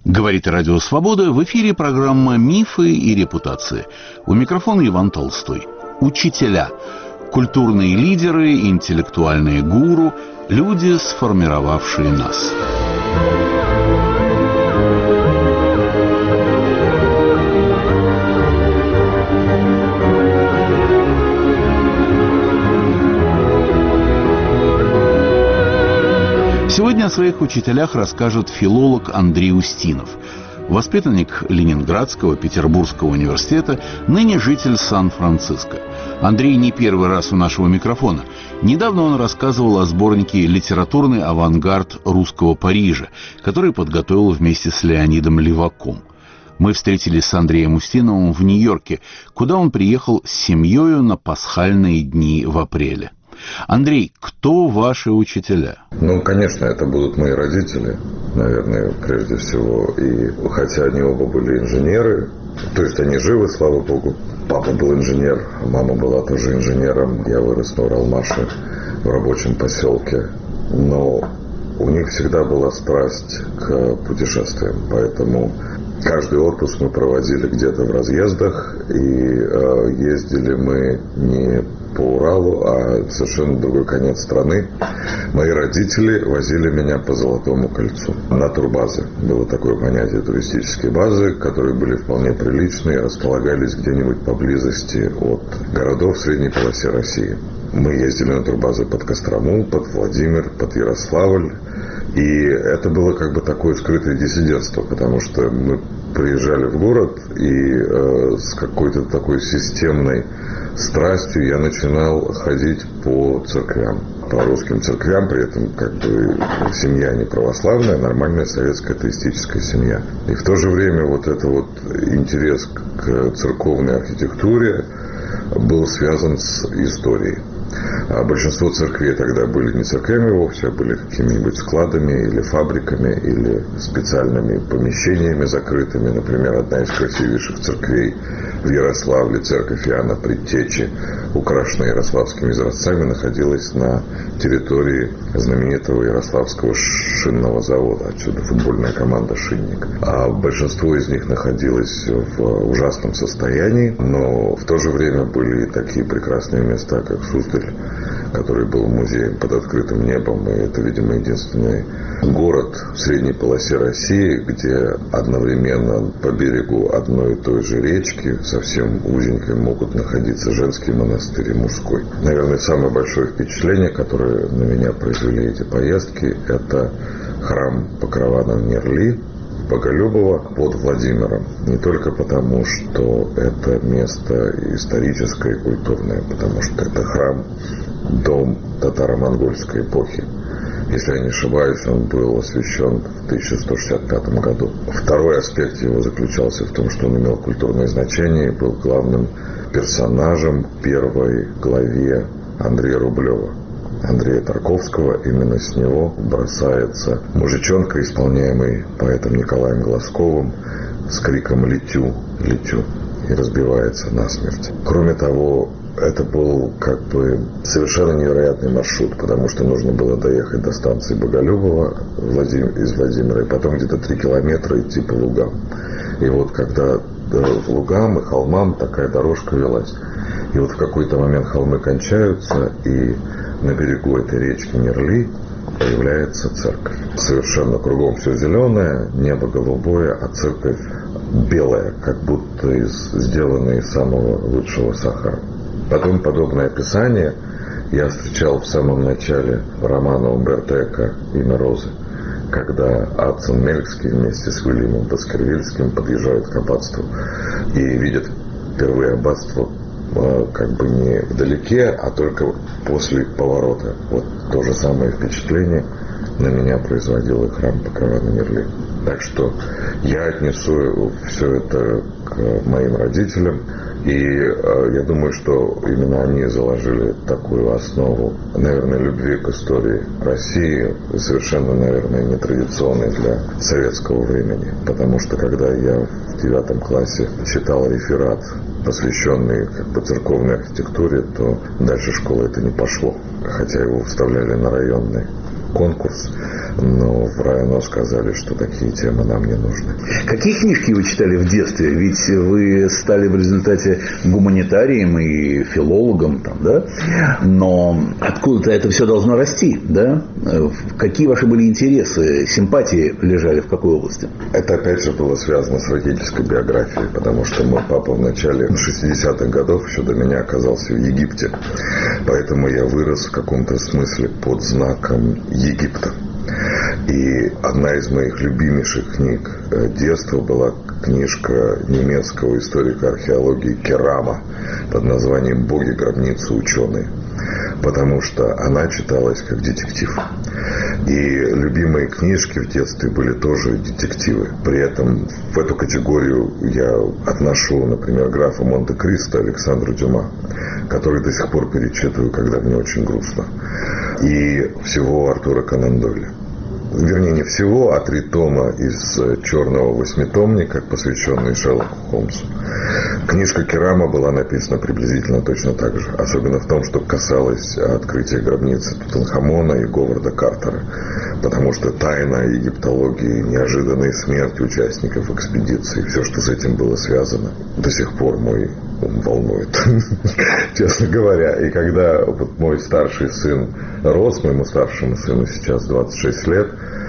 Говорит Радио Свобода. В эфире программа «Мифы и репутации». У микрофона Иван Толстой. Учителя. Культурные лидеры, интеллектуальные гуру, люди, сформировавшие нас. Сегодня о своих учителях расскажет филолог Андрей Устинов. Воспитанник Ленинградского, Петербургского университета, ныне житель Сан-Франциско. Андрей не первый раз у нашего микрофона. Недавно он рассказывал о сборнике «Литературный авангард русского Парижа», который подготовил вместе с Леонидом Леваком. Мы встретились с Андреем Устиновым в Нью-Йорке, куда он приехал с семьей на пасхальные дни в апреле. Андрей, кто ваши учителя? Конечно, это будут мои родители, наверное, прежде всего. И хотя они оба были инженеры, то есть они живы, слава богу. Папа был инженер, мама была тоже инженером. Я вырос на Уралмаше в рабочем поселке. Но у них всегда была страсть к путешествиям, поэтому каждый отпуск мы проводили где-то в разъездах, и ездили мы не по Уралу, а в совершенно другой конец страны. Мои родители возили меня по Золотому кольцу на турбазы. Было такое понятие туристические базы, которые были вполне приличные, располагались где-нибудь поблизости от городов в средней полосе России. Мы ездили на турбазы под Кострому, под Владимир, под Ярославль. И это было как бы такое скрытое диссидентство, потому что мы приезжали в город, и с какой-то такой системной страстью я начинал ходить по церквям, по русским церквям, при этом как бы семья не православная, нормальная советская атеистическая семья. И в то же время вот этот вот интерес к церковной архитектуре был связан с историей. А большинство церквей тогда были не церквями вовсе, а были какими-нибудь складами или фабриками, или специальными помещениями закрытыми. Например, одна из красивейших церквей в Ярославле, церковь Иоанна Предтечи, украшенная ярославскими изразцами, находилась на территории знаменитого Ярославского шинного завода. Отсюда футбольная команда «Шинник». А большинство из них находилось в ужасном состоянии, но в то же время были и такие прекрасные места, как Суздаль, который был музеем под открытым небом, и это, видимо, единственный город в средней полосе России, где одновременно по берегу одной и той же речки, совсем узенькой, могут находиться женский монастырь и мужской. Наверное, самое большое впечатление, которое на меня произвели эти поездки, это храм Покрова Нерли, Боголюбова под Владимиром. Не только потому, что это место историческое и культурное, потому что это храм, дом татаро-монгольской эпохи. Если я не ошибаюсь, он был освящен в 1165 году. Второй аспект его заключался в том, что он имел культурное значение и был главным персонажем первой главе Андрея Рублева, Андрея Тарковского. Именно с него бросается мужичонка, исполняемый поэтом Николаем Глазковым, с криком «Летю, летю!» и разбивается насмерть. Кроме того, это был как бы совершенно невероятный маршрут, потому что нужно было доехать до станции Боголюбова из Владимира, и потом где-то 3 километра идти по лугам. И вот когда в лугам и холмам такая дорожка велась, и вот в какой-то момент холмы кончаются, и на берегу этой речки Нерли появляется церковь. Совершенно кругом все зеленое, небо голубое, а церковь белая, как будто сделанная из самого лучшего сахара. Потом подобное описание я встречал в самом начале романа Умберто Эко «Имя Розы», когда Адсон Мелькский вместе с Уильямом Баскервильским подъезжают к аббатству и видят впервые аббатство как бы не вдалеке, а только после поворота. Вот то же самое впечатление на меня производил и храм Покрова Нерли. Так что я отнесу все это к моим родителям. И я думаю, что именно они заложили такую основу, наверное, любви к истории России, совершенно, наверное, нетрадиционной для советского времени. Потому что когда я в 9 классе читал реферат, посвященный как бы церковной архитектуре, то дальше школы это не пошло, хотя его вставляли на районные. конкурс, но в РАИНО сказали, что такие темы нам не нужны. Какие книжки вы читали в детстве? Ведь вы стали в результате гуманитарием и филологом, там, да? Но откуда-то это все должно расти, да? Какие ваши были интересы, симпатии лежали в какой области? Это опять же было связано с родительской биографией, потому что мой папа в начале 60-х годов, еще до меня, оказался в Египте. Поэтому я вырос в каком-то смысле под знаком Египта. И одна из моих любимейших книг детства была книжка немецкого историка археологии Керама под названием «Боги, гробницы, ученые», потому что она читалась как детектив. И любимые книжки в детстве были тоже детективы. При этом в эту категорию я отношу, например, графа Монте-Кристо Александра Дюма, который до сих пор перечитываю, когда мне очень грустно. И всего Артура Конан Дойля. Вернее, не всего, а 3 тома из черного 8-томника, посвященные Шерлоку Холмсу. Книжка Керама была написана приблизительно точно так же. Особенно в том, что касалось открытия гробницы Тутанхамона и Говарда Картера. Потому что тайна египтологии, неожиданные смерти участников экспедиции, все, что с этим было связано, до сих пор мой ум волнует, честно говоря. И когда вот мой старший сын рос, моему старшему сыну сейчас 26 лет,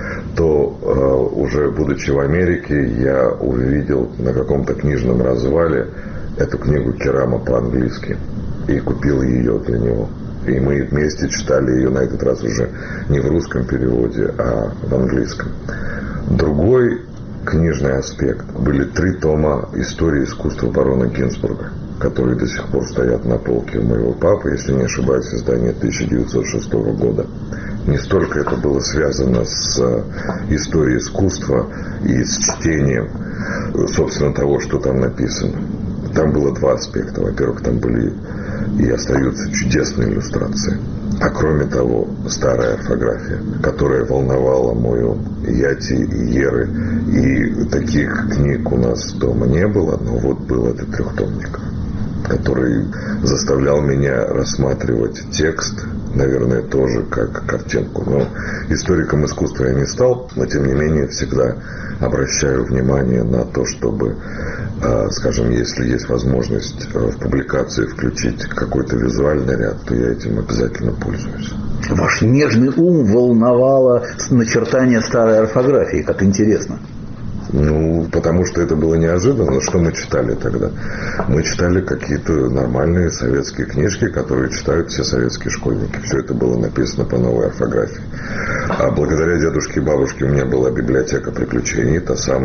то уже будучи в Америке, я увидел на каком-то книжном развале эту книгу Керама по-английски и купил ее для него. И мы вместе читали ее на этот раз уже не в русском переводе, а в английском. Другой книжный аспект были 3 тома истории искусства барона Гинзбурга, которые до сих пор стоят на полке у моего папы, если не ошибаюсь, издание 1906 года. Не столько это было связано с историей искусства и с чтением, собственно, того, что там написано. Там было 2 аспекта. Во-первых, там были и остаются чудесные иллюстрации. А кроме того, старая орфография, которая волновала мой ум, Яти и Еры. И таких книг у нас дома не было, но вот был этот 3-томник, который заставлял меня рассматривать текст, наверное, тоже как картинку. Но историком искусства я не стал, но тем не менее всегда обращаю внимание на то, чтобы, скажем, если есть возможность в публикации включить какой-то визуальный ряд, то я этим обязательно пользуюсь. Ваш нежный ум волновало начертание старой орфографии, как интересно. Ну, потому что это было неожиданно. Что мы читали тогда? Мы читали какие-то нормальные советские книжки, которые читают все советские школьники. Все это было написано по новой орфографии. А благодаря дедушке и бабушке у меня была библиотека приключений,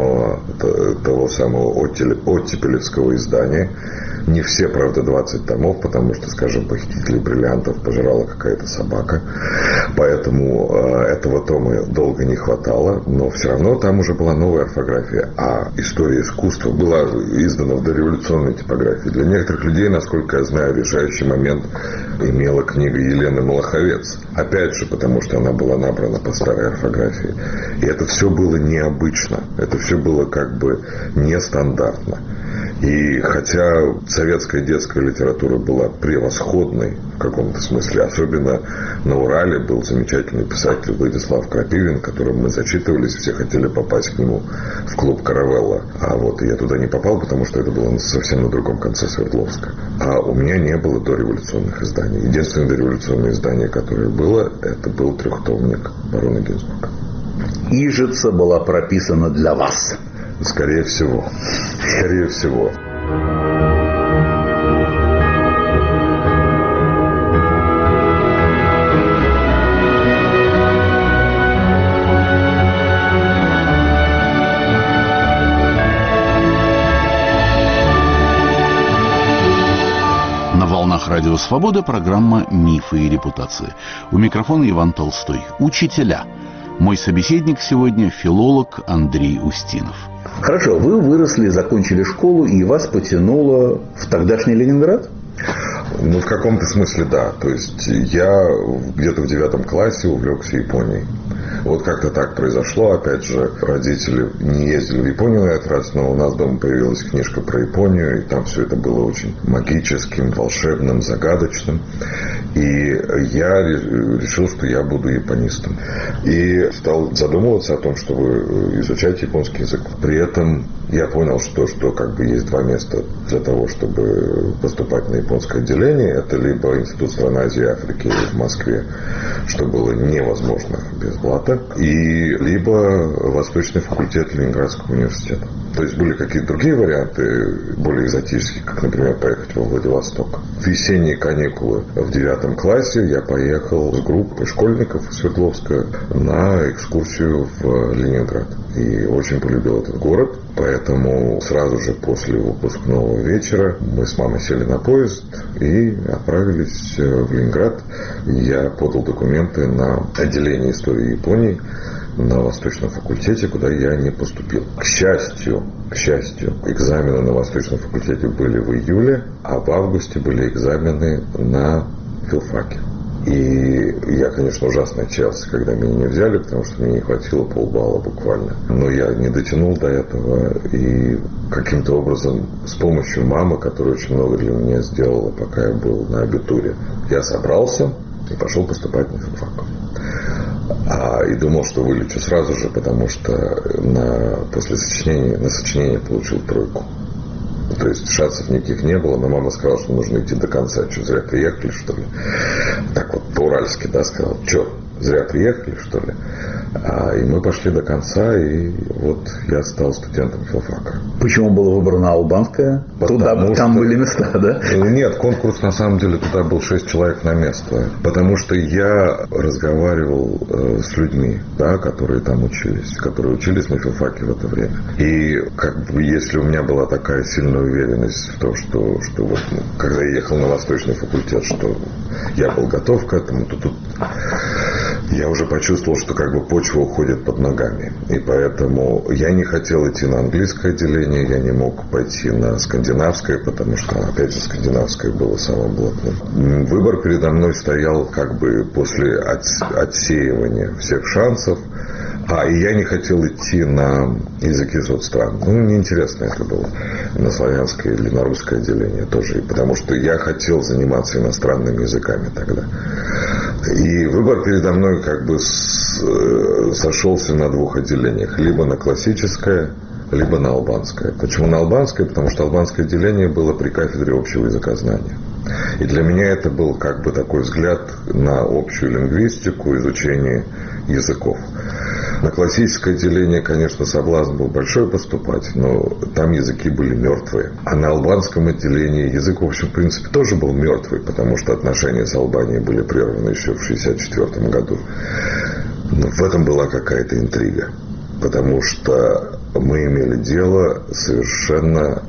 того самого оттепелевского издания. Не все, правда, 20 томов, потому что, скажем, «Похитителей бриллиантов» пожрала какая-то собака. Поэтому этого тома долго не хватало. Но все равно там уже была новая орфография. А история искусства была издана в дореволюционной типографии. Для некоторых людей, насколько я знаю, решающий момент имела книга Елены Малаховец. Опять же, потому что она была набрана по старой орфографии. И это все было необычно. Это все было как бы нестандартно. И хотя советская детская литература была превосходной в каком-то смысле, особенно на Урале был замечательный писатель Владислав Крапивин, которым мы зачитывались, все хотели попасть к нему в клуб «Каравелла». А вот я туда не попал, потому что это было совсем на другом конце Свердловска. А у меня не было дореволюционных изданий. Единственное дореволюционное издание, которое было, это был 3-томник барона Гинзбурга. Ижица была прописана для вас. Скорее всего. Скорее всего. На волнах Радио Свобода программа «Мифы и репутации». У микрофона Иван Толстой. Учителя. Мой собеседник сегодня филолог Андрей Устинов. Хорошо, вы выросли, закончили школу, и вас потянуло в тогдашний Ленинград? Ну, в каком-то смысле, да. То есть я где-то в 9 классе увлекся Японией. Вот как-то так произошло. Опять же, родители не ездили в Японию на этот раз, но у нас дома появилась книжка про Японию, и там все это было очень магическим, волшебным, загадочным. И я решил, что я буду японистом. И стал задумываться о том, чтобы изучать японский язык. При этом я понял, что как бы есть два места для того, чтобы поступать на японское отделение. Это либо Институт стран Азии и Африки в Москве, что было невозможно без блата, и либо Восточный факультет Ленинградского университета. То есть были какие-то другие варианты, более экзотические, как, например, поехать во Владивосток. В весенние каникулы в 9 классе я поехал с группой школьников из Свердловска на экскурсию в Ленинград. И очень полюбил этот город. Поэтому сразу же после выпускного вечера мы с мамой сели на поезд и отправились в Ленинград. Я подал документы на отделение истории Японии на Восточном факультете, куда я не поступил. К счастью, экзамены на Восточном факультете были в июле, а в августе были экзамены на филфаке. И я, конечно, ужасно отчаялся, когда меня не взяли, потому что мне не хватило полбалла буквально. Но я не дотянул до этого, и каким-то образом с помощью мамы, которая очень много для меня сделала, пока я был на абитуре, я собрался и пошел поступать на филфак. И думал, что вылечу сразу же, потому что после сочинение получил 3. То есть шансов никаких не было, но мама сказала, что нужно идти до конца. Что, зря приехали, что ли? Так вот, по-уральски, да, сказал. Что, зря приехали, что ли? И мы пошли до конца, и вот я стал студентом филфака. Почему было выбрано албанское? Там были места, да? Нет, конкурс, на самом деле, туда был 6 человек на место. Потому что я разговаривал с людьми, да, которые там учились, которые учились на филфаке в это время. И как бы, если у меня была такая сильная уверенность в том, что вот, когда я ехал на Восточный факультет, что я был готов к этому, то тут я уже почувствовал, что как бы почва уходит под ногами. И поэтому я не хотел идти на английское отделение, я не мог пойти на скандинавское, потому что, опять же, скандинавское было самым блатным. Выбор передо мной стоял как бы после отсеивания всех шансов. И я не хотел идти на языки соцстран. Неинтересно это было. На славянское или на русское отделение тоже. Потому что я хотел заниматься иностранными языками тогда. И выбор передо мной как бы сошелся на 2 отделениях. Либо на классическое, либо на албанское. Почему на албанское? Потому что албанское отделение было при кафедре общего языкознания. И для меня это был как бы такой взгляд на общую лингвистику, изучение языков. На классическое отделение, конечно, соблазн был большой поступать, но там языки были мертвые. А на албанском отделении язык, в общем, в принципе, тоже был мертвый, потому что отношения с Албанией были прерваны еще в 1964 году. Но в этом была какая-то интрига, потому что мы имели дело совершенно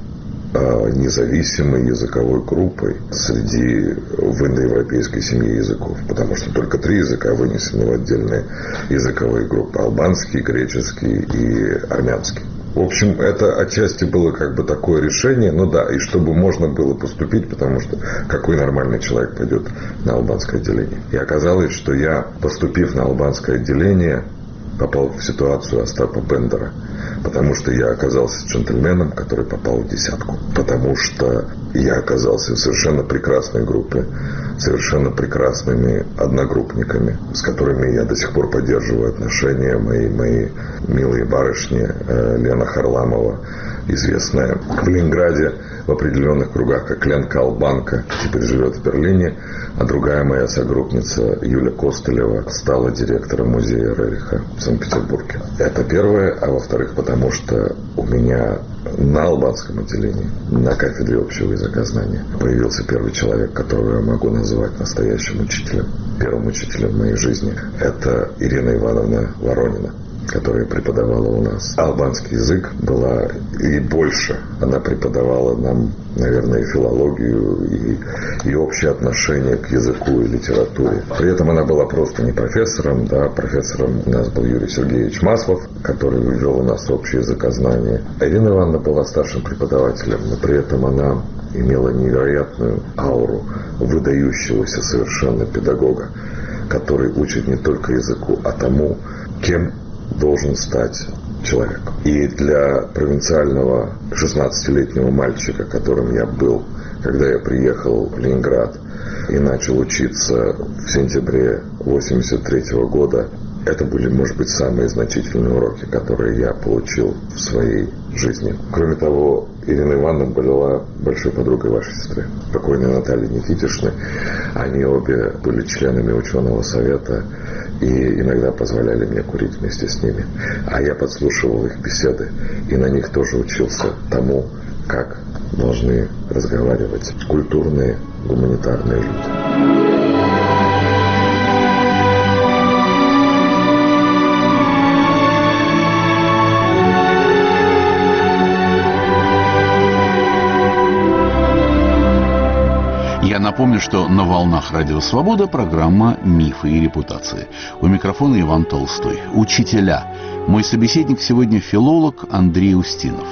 независимой языковой группой среди в индоевропейской семье языков, потому что только 3 языка вынесены в отдельные языковые группы: албанский, греческий и армянский. В общем, это отчасти было как бы такое решение, и чтобы можно было поступить, потому что какой нормальный человек пойдет на албанское отделение. И оказалось, что я, поступив на албанское отделение, попал в ситуацию Остапа Бендера, потому что я оказался джентльменом, который попал в 10. Потому что я оказался в совершенно прекрасной группе, совершенно прекрасными одногруппниками, с которыми я до сих пор поддерживаю отношения. Мои милые барышни, Лена Харламова, известная в Ленинграде в определенных кругах как Ленка Албанка, теперь живет в Берлине, а другая моя согруппница Юля Костылева стала директором музея Рериха в Санкт-Петербурге. Это первое, а во-вторых, потому что у меня на албанском отделении, на кафедре общего языкознания, появился первый человек, которого я могу назвать настоящим учителем, первым учителем в моей жизни. Это Ирина Ивановна Воронина, которая преподавала у нас албанский язык, была и больше. Она преподавала нам, наверное, и филологию, и общее отношение к языку и литературе. При этом она была просто не профессором, да, профессором у нас был Юрий Сергеевич Маслов, который ввел у нас общее языкознание. А Ирина Ивановна была старшим преподавателем, но при этом она имела невероятную ауру выдающегося совершенно педагога, который учит не только языку, а тому, кем должен стать человек. И для провинциального 16-летнего мальчика, которым я был, когда я приехал в Ленинград и начал учиться в сентябре 1983 года, это были, может быть, самые значительные уроки, которые я получил в своей жизни. Кроме того, Ирина Ивановна была большой подругой вашей сестры, покойной Натальи Никитишны. Они обе были членами ученого совета и иногда позволяли мне курить вместе с ними. А я подслушивал их беседы и на них тоже учился тому, как должны разговаривать культурные, гуманитарные люди. Я напомню, что на волнах Радио Свобода программа «Мифы и репутации». У микрофона Иван Толстой. Учителя. Мой собеседник сегодня филолог Андрей Устинов.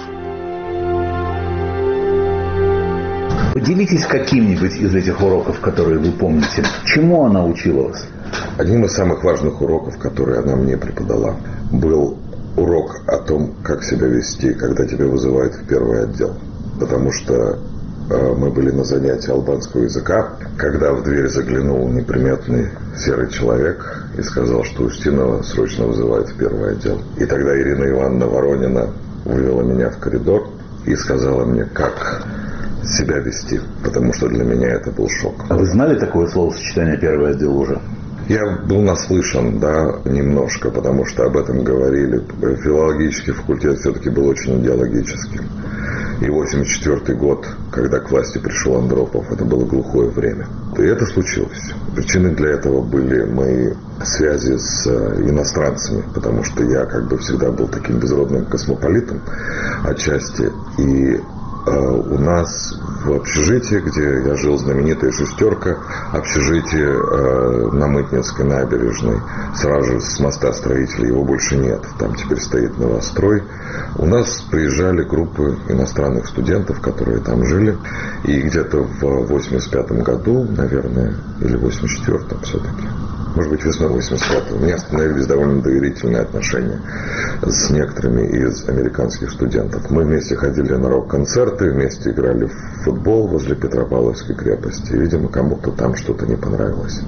Поделитесь каким-нибудь из этих уроков, которые вы помните. Чему она учила вас? Одним из самых важных уроков, которые она мне преподала, был урок о том, как себя вести, когда тебя вызывают в первый отдел. Потому что мы были на занятии албанского языка, когда в дверь заглянул неприметный серый человек и сказал, что Устинова срочно вызывают в первый отдел. И тогда Ирина Ивановна Воронина вывела меня в коридор и сказала мне, как себя вести, потому что для меня это был шок. А вы знали такое словосочетание «первый отдел» уже? Я был наслышан, да, немножко, потому что об этом говорили. Филологический факультет все-таки был очень идеологическим. И 1984 год, когда к власти пришел Андропов, это было глухое время. И это случилось. Причиной для этого были мои связи с иностранцами, потому что я как бы всегда был таким безродным космополитом отчасти. И у нас в общежитии, где я жил, знаменитая «шестерка», общежитие на Мытнинской набережной, сразу же с моста строителей, его больше нет, там теперь стоит новострой. У нас приезжали группы иностранных студентов, которые там жили, и где-то в 1985 году, наверное, или в 1984 все-таки, может быть, весной 85-го, у меня установились довольно доверительные отношения с некоторыми из американских студентов. Мы вместе ходили на рок-концерты, вместе играли в футбол возле Петропавловской крепости. И, видимо, кому-то там что-то не понравилось.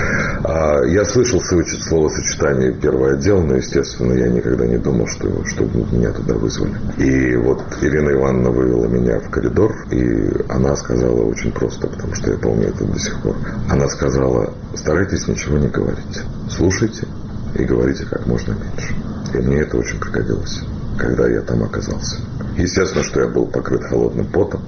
Я слышал словосочетание «первый отдел», но, естественно, я никогда не думал, что меня туда вызвали. И вот Ирина Ивановна вывела меня в коридор, и она сказала очень просто, потому что я помню это до сих пор. Она сказала: старайтесь ничего не говорить. Слушайте и говорите как можно меньше. И мне это очень пригодилось, когда я там оказался. Естественно, что я был покрыт холодным потом,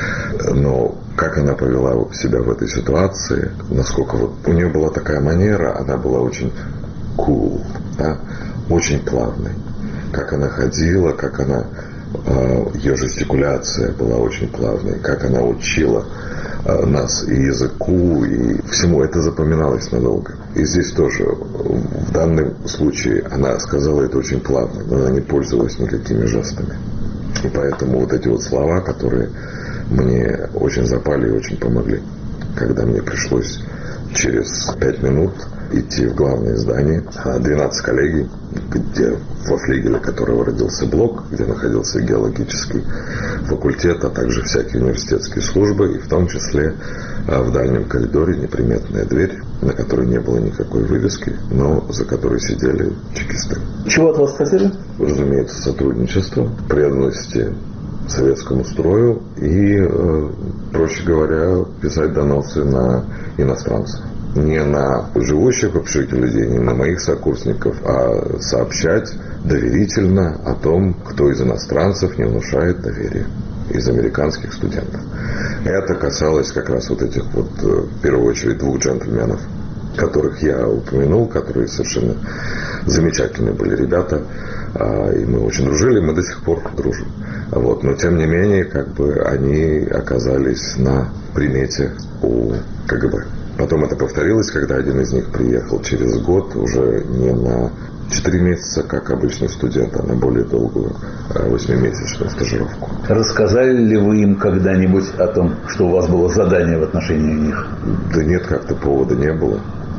но как она повела себя в этой ситуации, насколько вот у нее была такая манера, она была очень cool, да, очень плавной. Как она ходила, как она, ее жестикуляция была очень плавной, как она учила нас и языку, и всему, это запоминалось надолго. И здесь тоже, в данном случае, она сказала это очень плавно, но она не пользовалась никакими жестами. И поэтому вот эти вот слова, которые мне очень запали и очень помогли, когда мне пришлось через 5 минут идти в главное здание, 12 коллегий, где во флигеле которого родился блок, где находился геологический факультет, а также всякие университетские службы, и в том числе в дальнем коридоре неприметная дверь, на которой не было никакой вывески, но за которой сидели чекисты. Чего от вас хотели? Разумеется, сотрудничество, преданности советскому строю и, проще говоря, писать доносы на иностранцев. Не на живущих в общежитии людей, не на моих сокурсников, а сообщать доверительно о том, кто из иностранцев не внушает доверия, из американских студентов. Это касалось как раз вот этих вот, в первую очередь, 2 джентльменов, которых я упомянул, которые совершенно замечательные были ребята, и мы очень дружили, мы до сих пор дружим. Вот. Но, тем не менее, как бы они оказались на примете у КГБ. Потом это повторилось, когда один из них приехал через год, уже не на 4 месяца, как обычный студент, а на более долгую 8-месячную стажировку. Рассказали ли вы им когда-нибудь о том, что у вас было задание в отношении них? Да нет, как-то повода не было.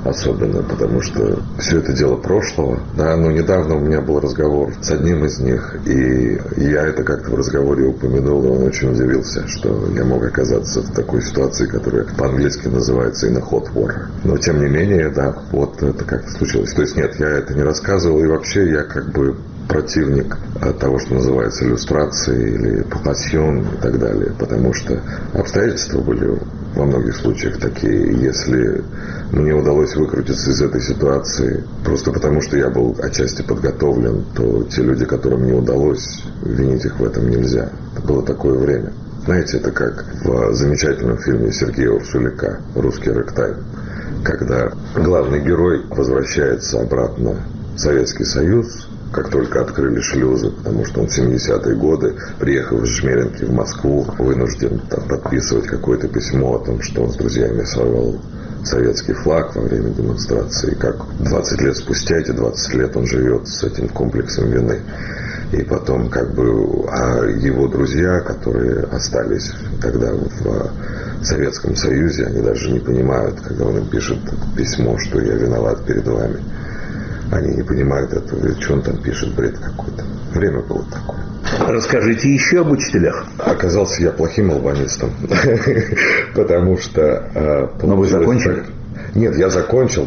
особенно, потому что все это дело прошлого. Да, но недавно у меня был разговор с одним из них, и я это как-то в разговоре упомянул, и он очень удивился, что я мог оказаться в такой ситуации, которая по-английски называется in a hot water. Но тем не менее, да, вот это как-то случилось. То есть нет, я это не рассказывал, и вообще я как бы противник того, что называется иллюстрацией или пассион и так далее, потому что обстоятельства были во многих случаях такие. Если мне удалось выкрутиться из этой ситуации просто потому, что я был отчасти подготовлен, то те люди, которым не удалось, винить их в этом нельзя. Это было такое время. Знаете, это как в замечательном фильме Сергея Урсуляка «Русский рэктайм», когда главный герой возвращается обратно в Советский Союз, как только открыли шлюзы, потому что он в 70-е годы, приехав из Жмеринки в Москву, вынужден там подписывать какое-то письмо о том, что он с друзьями сорвал советский флаг во время демонстрации. И как 20 лет спустя, эти 20 лет он живет с этим комплексом вины. И потом как бы его друзья, которые остались тогда в Советском Союзе, они даже не понимают, когда он им пишет письмо, что я виноват перед вами. Они не понимают этого, говорят, что он там пишет, бред какой-то. Время было такое. Расскажите еще об учителях. Оказался я плохим албанистом, потому что... Но вы закончили? Нет, я закончил,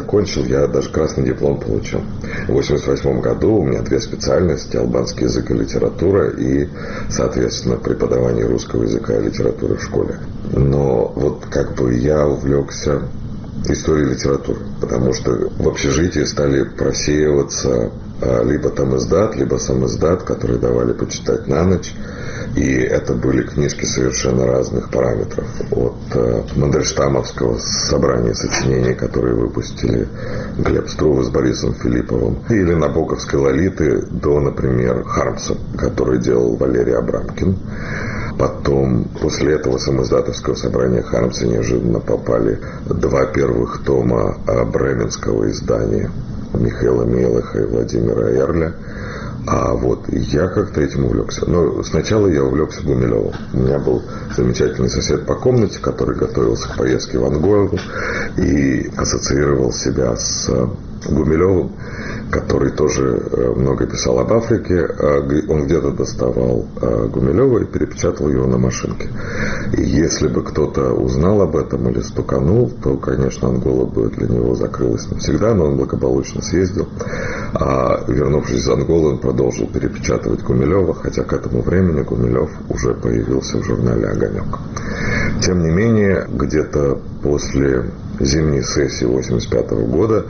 я даже красный диплом получил. В 1988 году у меня 2 специальности: албанский язык и литература, и, соответственно, преподавание русского языка и литературы в школе. Но вот как бы я увлекся историей литературы, потому что в общежитии стали просеиваться либо там издат, либо сам издат, которые давали почитать на ночь. И это были книжки совершенно разных параметров. От Мандельштамовского собрания сочинений, которые выпустили Глеб Струве с Борисом Филипповым, или Набоковской Лолиты, до, например, Хармса, который делал Валерий Абрамкин. Потом, после этого самоиздатовского собрания Хармса неожиданно попали 2 первых тома бременского издания Михаила Мелеха и Владимира Эрля. А вот я как-то этим увлекся. Но сначала я увлекся Гумилевым. У меня был замечательный сосед по комнате, который готовился к поездке в Ангойлу и ассоциировал себя с Гумилевым, который тоже много писал об Африке. Он где-то доставал Гумилева и перепечатал его на машинке. И если бы кто-то узнал об этом или стуканул, то, конечно, Ангола бы для него закрылась навсегда, но он благополучно съездил. А вернувшись из Анголы, он продолжил перепечатывать Гумилева, хотя к этому времени Гумилев уже появился в журнале «Огонек». Тем не менее, где-то после зимней сессии 1985 года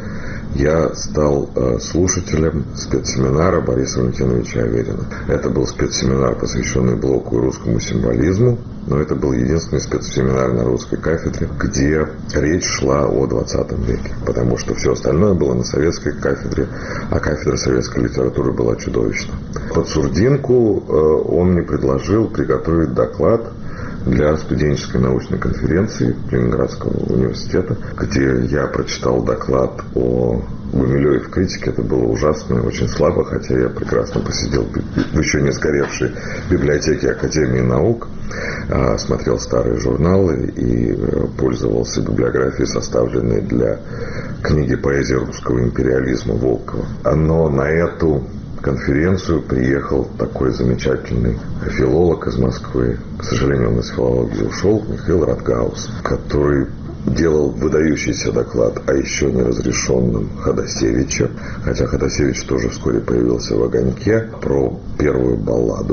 я стал слушателем спецсеминара Бориса Валентиновича Аверина. Это был спецсеминар, посвященный блоку и русскому символизму, но это был единственный спецсеминар на русской кафедре, где речь шла о 20 веке, потому что все остальное было на советской кафедре, а кафедра советской литературы была чудовищна. Под сурдинку он мне предложил приготовить доклад для студенческой научной конференции Ленинградского университета, где я прочитал доклад о Гумилеве в критике. Это было ужасно, очень слабо, хотя я прекрасно посидел в еще не сгоревшей библиотеке Академии наук, смотрел старые журналы и пользовался библиографией, составленной для книги «Поэзия русского империализма» Волкова. Но на эту конференцию приехал такой замечательный филолог из Москвы, к сожалению, он из филологии ушел, Михаил Радгаус, который делал выдающийся доклад о еще неразрешенном Ходосевиче, хотя Ходосевич тоже вскоре появился в «Огоньке», про первую балладу.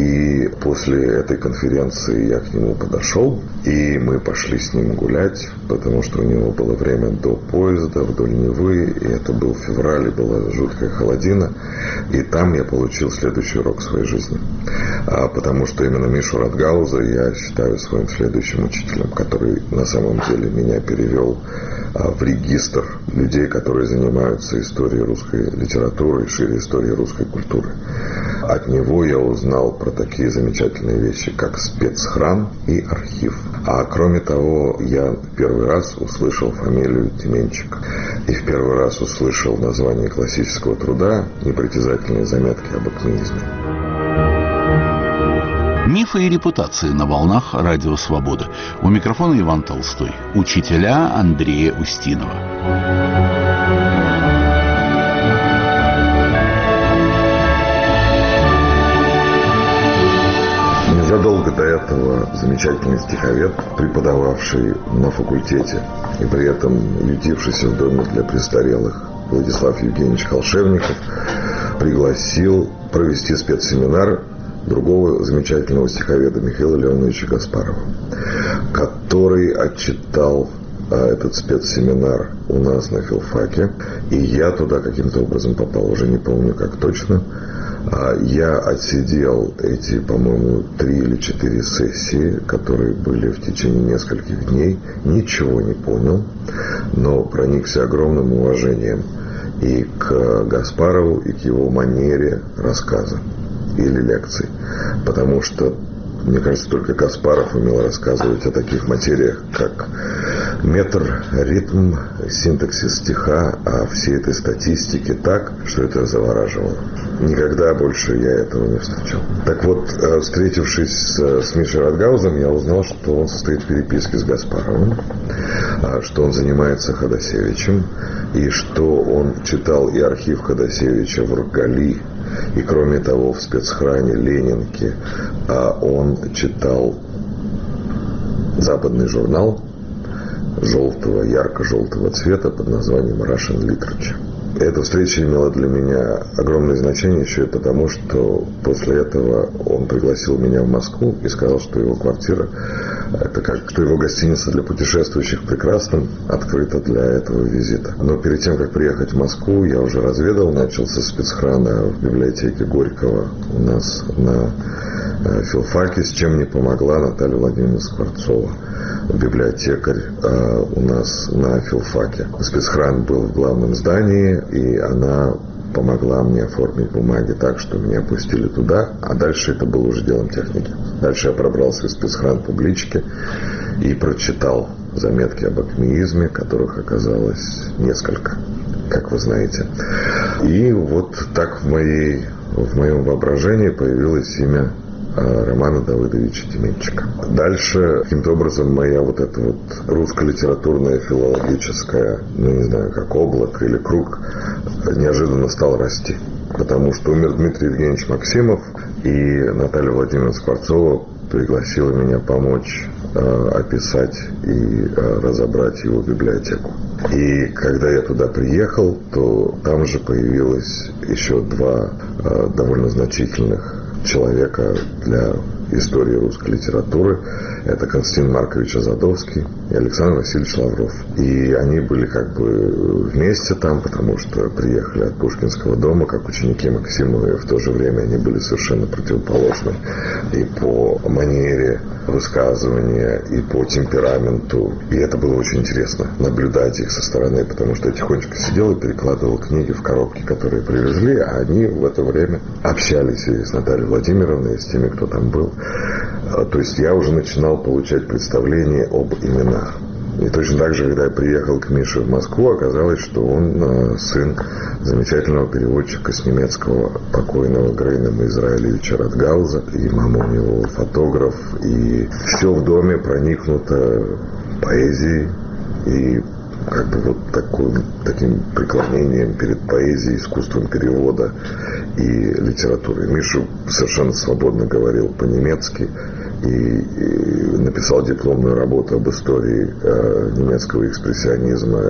И после этой конференции я к нему подошел, и мы пошли с ним гулять, потому что у него было время до поезда вдоль Невы, и это был февраль, и была жуткая холодина. И там я получил следующий урок в своей жизни. Потому что именно Мишу Радгауза я считаю своим следующим учителем, который на самом деле меня перевел в регистр людей, которые занимаются историей русской литературы и шире историей русской культуры. От него я узнал про такие замечательные вещи, как спецхран и архив. А кроме того, я в первый раз услышал фамилию Тименчик. И в первый раз услышал название классического труда «Непритязательные заметки об акмеизме». Мифы и репутации на волнах Радио Свобода. У микрофона Иван Толстой. Учителя Андрея Устинова. Незадолго до этого замечательный стиховед, преподававший на факультете и при этом ютившийся в доме для престарелых, Владислав Евгеньевич Холшевников, пригласил провести спецсеминар другого замечательного стиховеда Михаила Леонидовича Гаспарова, который отчитал этот спецсеминар у нас на филфаке, и я туда каким-то образом попал, уже не помню как точно. Я отсидел эти, по-моему, 3 или 4 сессии, которые были в течение нескольких дней, ничего не понял, но проникся огромным уважением и к Гаспарову, и к его манере рассказа или лекций, потому что, мне кажется, только Гаспаров умел рассказывать о таких материях, как метр, ритм, синтаксис стиха, о всей этой статистике так, что это завораживало. Никогда больше я этого не встречал. Так вот, встретившись с Мишей Радгаузом, я узнал, что он состоит в переписке с Гаспаровым, что он занимается Ходосевичем, и что он читал и архив Ходосевича в Ргали, и кроме того в спецхране Ленинки он читал западный журнал желтого, ярко-желтого цвета под названием Russian Literature. Эта встреча имела для меня огромное значение еще и потому, что после этого он пригласил меня в Москву и сказал, что его квартира, это как, что его гостиница для путешествующих прекрасно открыта для этого визита. Но перед тем, как приехать в Москву, я уже разведал, начал со спецхрана в библиотеке Горького у нас на филфаке, с чем мне помогла Наталья Владимировна Скворцова, библиотекарь у нас на филфаке. Спецхран был в главном здании, и она помогла мне оформить бумаги так, что меня пустили туда, а дальше это было уже делом техники. Дальше я пробрался в спецхран публички и прочитал заметки об акмеизме, которых оказалось несколько, как вы знаете. И вот так в моем воображении появилось имя Романа Давыдовича Деменчика. Дальше, каким-то образом, моя вот эта вот русско-литературная филологическая, не знаю, как облако или круг, неожиданно стал расти. Потому что умер Дмитрий Евгеньевич Максимов, и Наталья Владимировна Скворцова пригласила меня помочь описать и разобрать его библиотеку. И когда я туда приехал, то там же появилось еще 2 довольно значительных человека для истории русской литературы. Это Константин Маркович Азадовский и Александр Васильевич Лавров. И они были как бы вместе там, потому что приехали от Пушкинского дома, как ученики Максимова, и в то же время они были совершенно противоположны и по манере высказывания, и по темпераменту. И это было очень интересно, наблюдать их со стороны, потому что я тихонечко сидел и перекладывал книги в коробки, которые привезли, а они в это время общались и с Натальей Владимировной, и с теми, кто там был. То есть я уже начинал получать представление об именах. И точно так же, когда я приехал к Мише в Москву, оказалось, что он сын замечательного переводчика с немецкого покойного Грейнема Израилевича Радгауза. И мама у него фотограф. И все в доме проникнуто поэзией. И как бы вот таким преклонением перед поэзией, искусством перевода и литературой. Миша совершенно свободно говорил по-немецки и написал дипломную работу об истории немецкого экспрессионизма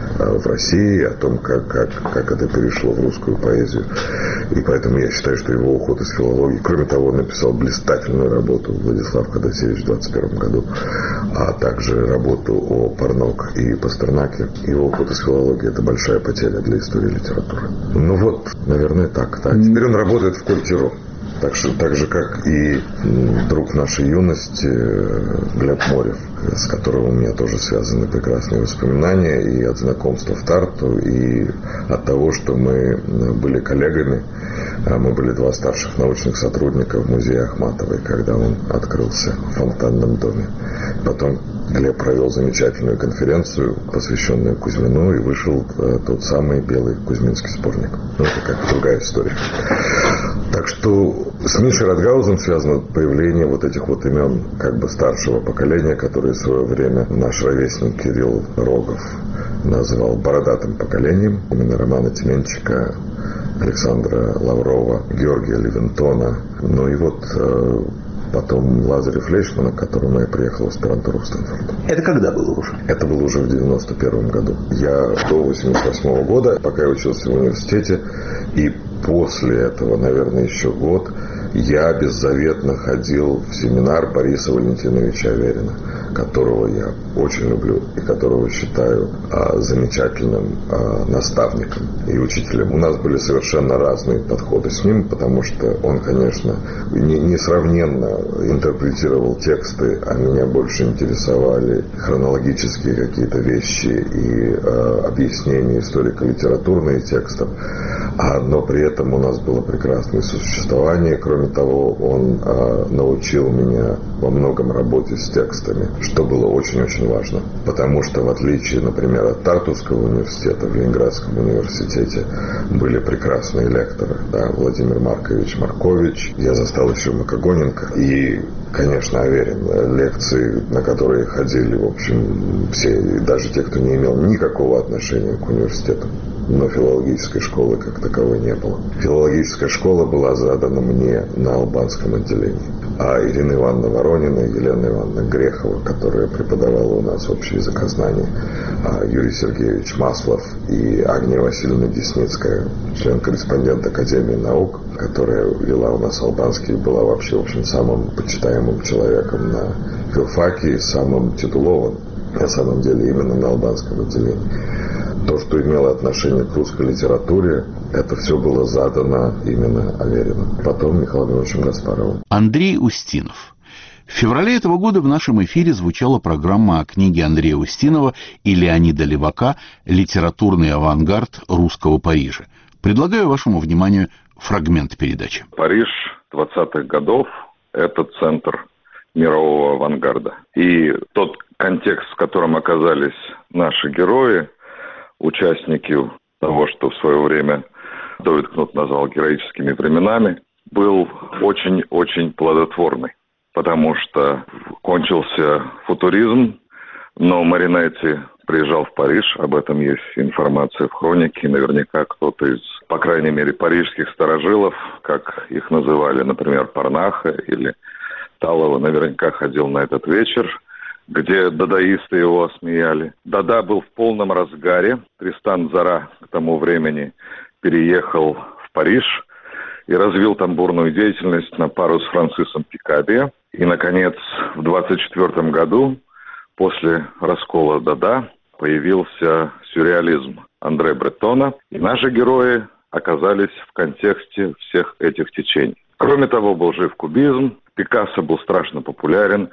в России, о том, как это перешло в русскую поэзию. И поэтому я считаю, что его уход из филологии, кроме того, он написал блистательную работу Владислав Ходосевич в 1921 году, а также работу о Парнок и Пастернаке. Его уход из филологии – это большая потеря для истории литературы. Ну вот, наверное, так. Да. Теперь он работает в Культуру. Так же, как и друг нашей юности Глеб Морев, с которым у меня тоже связаны прекрасные воспоминания и от знакомства в Тарту, и от того, что мы были коллегами. Мы были 2 старших научных сотрудника в музее Ахматовой, когда он открылся в Фонтанном доме. Потом Глеб провел замечательную конференцию, посвященную Кузьмину, и вышел тот самый белый кузьминский сборник. Ну, это как другая история. Так что с Мишей Радгаузом связано появление вот этих вот имен как бы старшего поколения, которые в свое время наш ровесник Кирилл Рогов назвал бородатым поколением. Именно Романа Тименчика, Александра Лаврова, Георгия Левинтона. Ну и вот потом Лазаря Флейшмана, к которому я приехал в аспирантуру в Стэнфорд. Это когда было уже? Это было уже в 91 году. Я до 88 года, пока я учился в университете, и после этого, наверное, еще год, я беззаветно ходил в семинар Бориса Валентиновича Аверина, которого я очень люблю и которого считаю замечательным наставником и учителем. У нас были совершенно разные подходы с ним, потому что он, конечно, несравненно интерпретировал тексты, а меня больше интересовали хронологические какие-то вещи и объяснения историко-литературные текстов. Но при этом у нас было прекрасное существование. Кроме того, он научил меня во многом работе с текстами, что было очень-очень важно. Потому что в отличие, например, от Тартусского университета, в Ленинградском университете были прекрасные лекторы. Да, Владимир Маркович Маркович, я застал еще Макогоненко и, конечно, Аверин. Лекции, на которые ходили, в общем, все, даже те, кто не имел никакого отношения к университету. Но филологической школы как таковой не было. Филологическая школа была задана мне на албанском отделении. А Ирина Ивановна Воронина, Елена Ивановна Грехова, которая преподавала у нас общее языкознание, Юрий Сергеевич Маслов и Агния Васильевна Десницкая, член-корреспондент Академии наук, которая вела у нас албанский, была вообще, в общем, самым почитаемым человеком на филфаке и самым титулованным, на самом деле, именно на албанском отделении. То, что имело отношение к русской литературе, это все было задано именно Авериным, потом Михаилом Ивановичем Гаспаровым. Андрей Устинов. В феврале этого года в нашем эфире звучала программа о книге Андрея Устинова и Леонида Левака «Литературный авангард русского Парижа». Предлагаю вашему вниманию фрагмент передачи. Париж 20-х годов – это центр мирового авангарда. И тот контекст, в котором оказались наши герои, участники того, что в свое время Давид Кнут назвал героическими временами, был очень-очень плодотворный. Потому что кончился футуризм, но Маринетти приезжал в Париж, об этом есть информация в хронике, наверняка кто-то из, по крайней мере, парижских старожилов, как их называли, например, Парнаха или Талова, наверняка ходил на этот вечер, где дадаисты его осмеяли. Дада был в полном разгаре. Тристан Зара к тому времени переехал в Париж и развил там бурную деятельность на пару с Францисом Пикабия. И, наконец, в 1924 году, после раскола Дада, появился сюрреализм Андре Бретона. И наши герои оказались в контексте всех этих течений. Кроме того, был жив кубизм, Пикассо был страшно популярен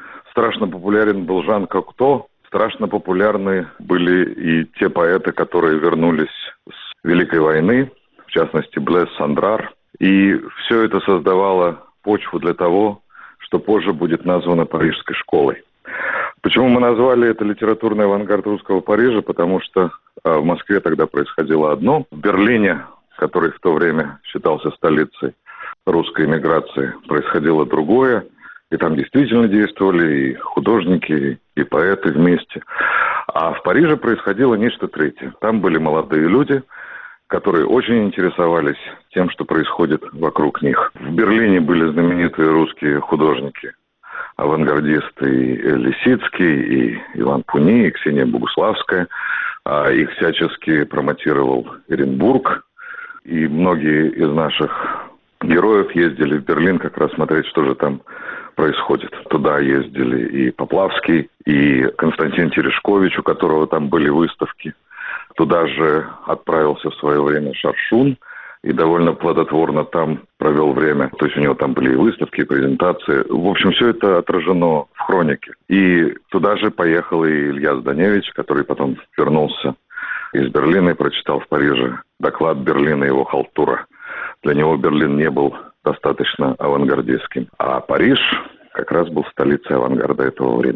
был Жан Кокто, страшно популярны были и те поэты, которые вернулись с Великой войны, в частности, Блэс Сандрар. И все это создавало почву для того, что позже будет названо Парижской школой. Почему мы назвали это литературный авангард русского Парижа? Потому что в Москве тогда происходило одно. В Берлине, который в то время считался столицей русской эмиграции, происходило другое. И там действительно действовали и художники, и поэты вместе. А в Париже происходило нечто третье. Там были молодые люди, которые очень интересовались тем, что происходит вокруг них. В Берлине были знаменитые русские художники, авангардисты и Лисицкий, и Иван Пуни, и Ксения Богуславская. Их всячески промотировал Эренбург. И многие из наших героев ездили в Берлин как раз смотреть, что же там происходит. Туда ездили и Поплавский, и Константин Терешкович, у которого там были выставки. Туда же отправился в свое время Шаршун и довольно плодотворно там провел время. То есть у него там были и выставки, и презентации. В общем, все это отражено в хронике. И туда же поехал и Илья Зданевич, который потом вернулся из Берлина и прочитал в Париже доклад Берлина и его халтура. Для него Берлин не был достаточно авангардистским. А Париж как раз был столицей авангарда этого времени.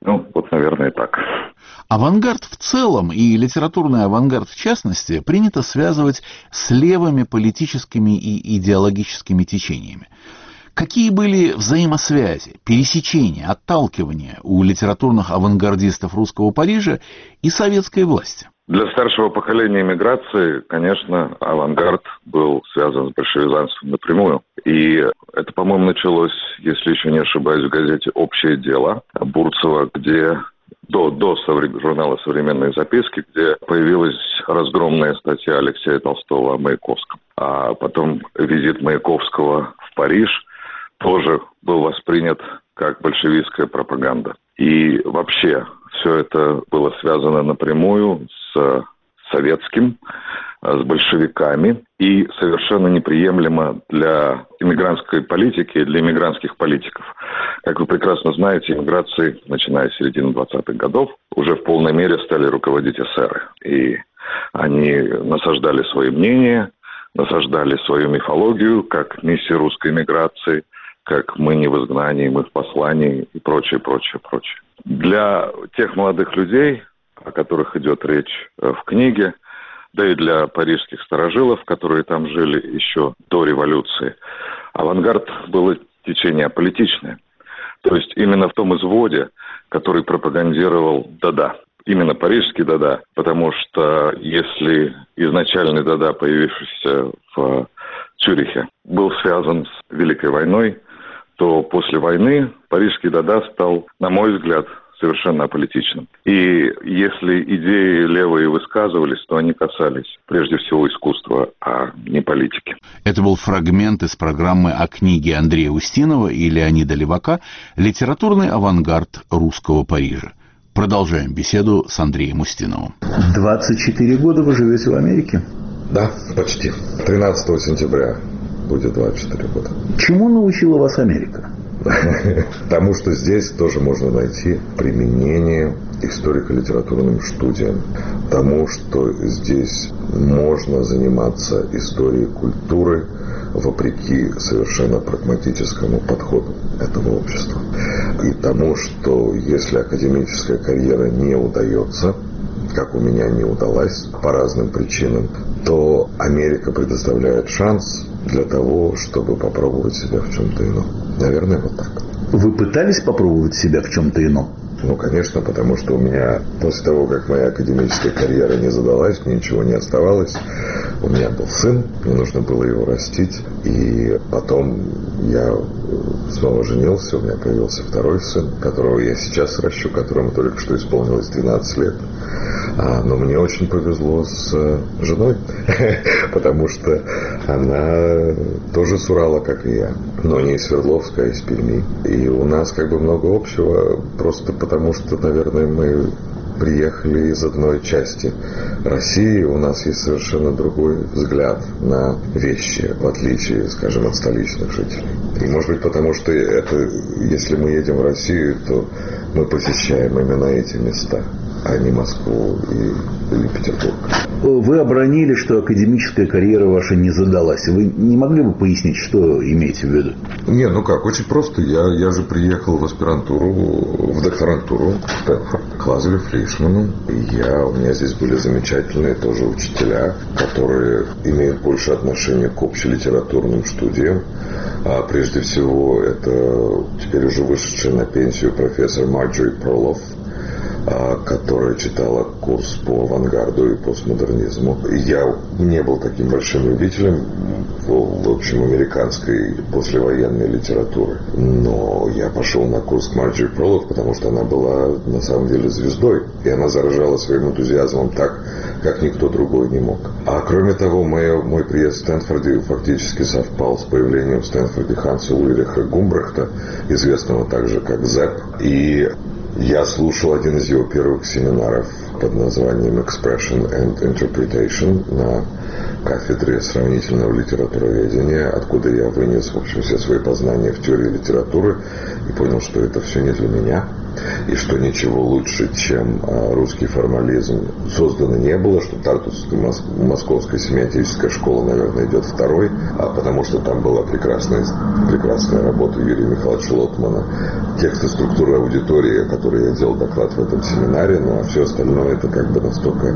Ну, вот, наверное, так. Авангард в целом и литературный авангард в частности принято связывать с левыми политическими и идеологическими течениями. Какие были взаимосвязи, пересечения, отталкивания у литературных авангардистов русского Парижа и советской власти? Для старшего поколения эмиграции, конечно, авангард был связан с большевизацией напрямую. И это, по-моему, началось, если еще не ошибаюсь, в газете «Общее дело» Бурцева, где до журнала «Современные записки», где появилась разгромная статья Алексея Толстого о Маяковском. А потом визит Маяковского в Париж тоже был воспринят как большевистская пропаганда. И вообще все это было связано напрямую с советским, с большевиками и совершенно неприемлемо для иммигрантской политики, для иммигрантских политиков. Как вы прекрасно знаете, иммиграции, начиная с середины 20-х годов, уже в полной мере стали руководить эсеры. И они насаждали свои мнения, насаждали свою мифологию, как миссия русской иммиграции, как мы не в изгнании, мы в послании и прочее, прочее, прочее. Для тех молодых людей, о которых идет речь в книге, да и для парижских старожилов, которые там жили еще до революции, авангард было течение аполитичное. То есть именно в том изводе, который пропагандировал Дада. Именно парижский Дада, потому что если изначальный Дада, появившийся в Цюрихе, был связан с Великой войной, то после войны парижский Дада стал, на мой взгляд, совершенно аполитичным. И если идеи левые высказывались, то они касались прежде всего искусства, а не политики. Это был фрагмент из программы о книге Андрея Устинова и Леонида Левака «Литературный авангард русского Парижа». Продолжаем беседу с Андреем Устиновым. 24 года вы живете в Америке? Да, почти. 13 сентября будет 24 года. Чему научила вас Америка? Тому, что здесь тоже можно найти применение историко-литературным студиям. Тому, что здесь можно заниматься историей культуры вопреки совершенно прагматическому подходу этого общества. И тому, что если академическая карьера не удается, как у меня не удалась по разным причинам, то Америка предоставляет шанс для того, чтобы попробовать себя в чем-то ином. Наверное, вот так. Вы пытались попробовать себя в чем-то ином? Ну, конечно, потому что у меня после того, как моя академическая карьера не задалась, ничего не оставалось. У меня был сын, мне нужно было его растить. И потом я снова женился, у меня появился второй сын, которого я сейчас ращу, которому только что исполнилось 12 лет. Но мне очень повезло с женой, потому что она тоже с Урала, как и я, но не из Свердловска, а из Перми. И у нас как бы много общего, просто потому что, наверное, мы приехали из одной части России, у нас есть совершенно другой взгляд на вещи, в отличие, скажем, от столичных жителей. И, может быть, потому что если мы едем в Россию, то мы посещаем именно эти места, а не Москву или Петербург. Вы обронили, что академическая карьера ваша не задалась. Вы не могли бы пояснить, что имеете в виду? Не, ну как, очень просто. Я же приехал в аспирантуру, в докторантуру в Стэнфорд, к Лазарю Флейшману. У меня здесь были замечательные тоже учителя, которые имеют больше отношения к общелитературным студиям. А прежде всего, это теперь уже вышедший на пенсию профессор Марджори Перлов, которая читала курс по авангарду и постмодернизму. Я не был таким большим любителем, в общем, американской послевоенной литературы. Но я пошел на курс к Марджори Перлов, потому что она была на самом деле звездой. И она заражала своим энтузиазмом так, как никто другой не мог. А кроме того, мой приезд в Стэнфорде фактически совпал с появлением в Стэнфорде Ханса Ульриха Гумбрехта, известного также как Зепп. И я слушал один из его первых семинаров под названием Expression and Interpretation на кафедре сравнительного литературоведения, откуда я вынес, в общем, все свои познания в теории литературы и понял, что это все не для меня. и что ничего лучше, чем русский формализм, создано не было, что Тартусская московская семиотическая школа, наверное, идет второй, потому что там была прекрасная работа Юрия Михайловича Лотмана, текст и структура аудитории, о которой я делал доклад в этом семинаре, ну а все остальное это как бы настолько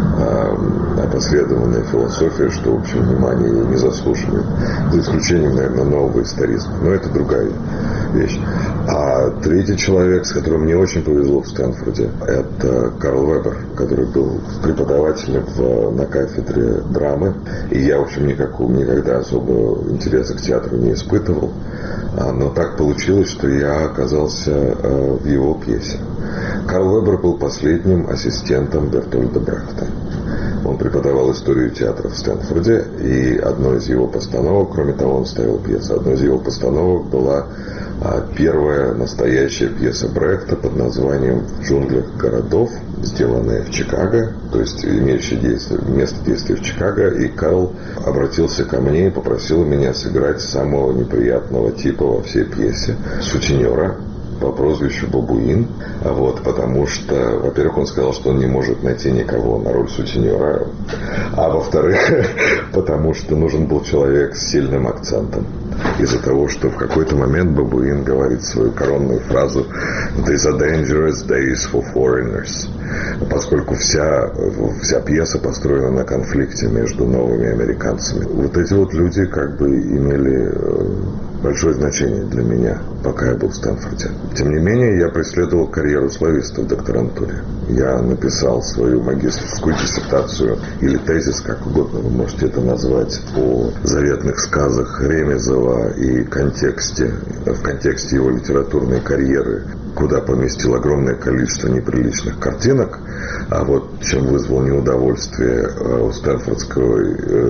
опосредованная философия, что, в общем, внимание ей не заслуживает. За исключением, наверное, нового историзма. Но это другая вещь. А третий человек, с которым мне очень повезло в Стэнфорде, это Карл Вебер, который был преподавателем на кафедре драмы. И я, в общем, никогда особо интереса к театру не испытывал. Но так получилось, что я оказался в его пьесе. Карл Вебер был последним ассистентом Бертольда Брехта. Он преподавал историю театра в Стэнфорде, и одной из его постановок, кроме того, он ставил пьесу, одной из его постановок была первая настоящая пьеса Брехта под названием «В джунглях городов», сделанная в Чикаго, то есть имеющая место действия в Чикаго, и Карл обратился ко мне и попросил меня сыграть самого неприятного типа во всей пьесе, сутенера по прозвищу Бабуин, потому что, во-первых, он сказал, что он не может найти никого на роль сутенера, а во-вторых, потому что нужен был человек с сильным акцентом. Из-за того, что в какой-то момент Бабуин говорит свою коронную фразу «These are dangerous days for foreigners», поскольку вся пьеса построена на конфликте между новыми американцами. Вот эти вот люди как бы имели большое значение для меня, пока я был в Стэнфорде. Тем не менее, я преследовал карьеру слависта в докторантуре. Я написал свою магистерскую диссертацию или тезис, как угодно вы можете это назвать, о заветных сказах Ремезова и в контексте его литературной карьеры, куда поместил огромное количество неприличных картинок, а вот чем вызвал неудовольствие у Стэнфордского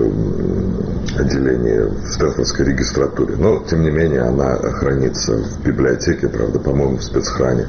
отделения, в Стэнфордской регистратуре. Но, тем не менее, она хранится в библиотеке, правда, по-моему, в спецхране.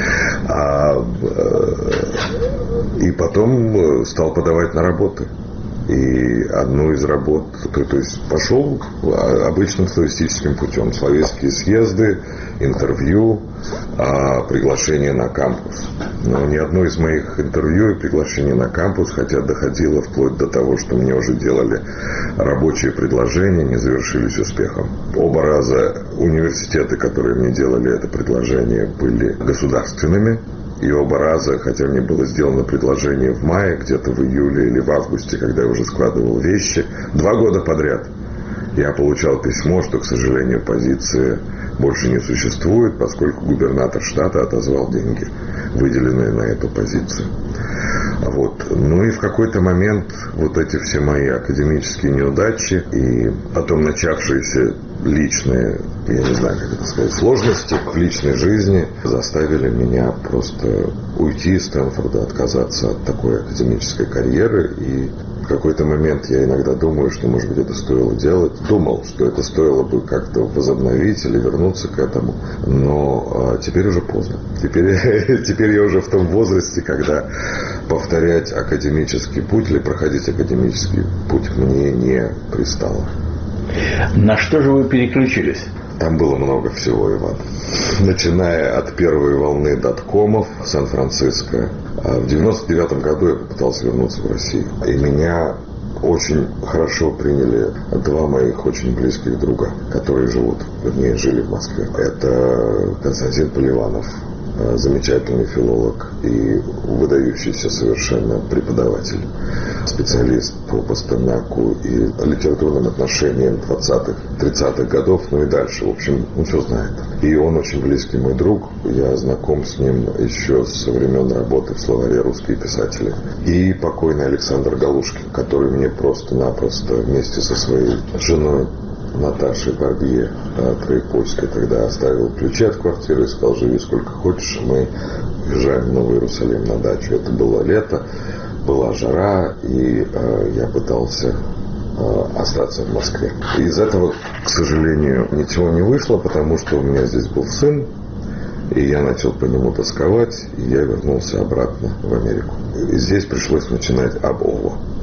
И потом стал подавать на работы. И одну из работ, то есть пошел обычным славистическим путем. Славистские съезды, интервью, приглашение на кампус. Но ни одно из моих интервью и приглашений на кампус, хотя доходило вплоть до того, что мне уже делали рабочие предложения, не завершились успехом. Оба раза университеты, которые мне делали это предложение, были государственными. И оба раза, хотя мне было сделано предложение в мае, где-то в июле или в августе, когда я уже складывал вещи, 2 года подряд я получал письмо, что, к сожалению, позиции больше не существует, поскольку губернатор штата отозвал деньги, выделенные на эту позицию. Ну и в какой-то момент вот эти все мои академические неудачи и потом начавшиеся личные, я не знаю, как это сказать, сложности в личной жизни заставили меня просто уйти из Стэнфорда, отказаться от такой академической карьеры. И в какой-то момент я иногда думаю, что, может быть, это стоило делать. Думал, что это стоило бы как-то возобновить или вернуться к этому. Но теперь уже поздно. Теперь я уже в том возрасте, когда повторять академический путь или проходить академический путь мне не пристало. На что же вы переключились? Там было много всего, Иван. Начиная от первой волны доткомов в Сан-Франциско. В 99 году я попытался вернуться в Россию. И меня очень хорошо приняли 2 моих очень близких друга, которые жили в Москве. Это Константин Поливанов, замечательный филолог и выдающийся совершенно преподаватель, специалист по Пастернаку и литературным отношениям 20-х, 30-х годов, ну и дальше. В общем, он все знает. И он очень близкий мой друг. Я знаком с ним еще со времен работы в словаре «Русские писатели». И покойный Александр Галушкин, который мне просто-напросто вместе со своей женой Наташей Барбье Троепольской тогда оставил ключи от квартиры и сказал: живи сколько хочешь, мы уезжаем в Новый Иерусалим на дачу. Это было лето, была жара, и я пытался остаться в Москве. И из этого, к сожалению, ничего не вышло, потому что у меня здесь был сын, и я начал по нему тосковать, и я вернулся обратно в Америку. И здесь пришлось начинать об-ово.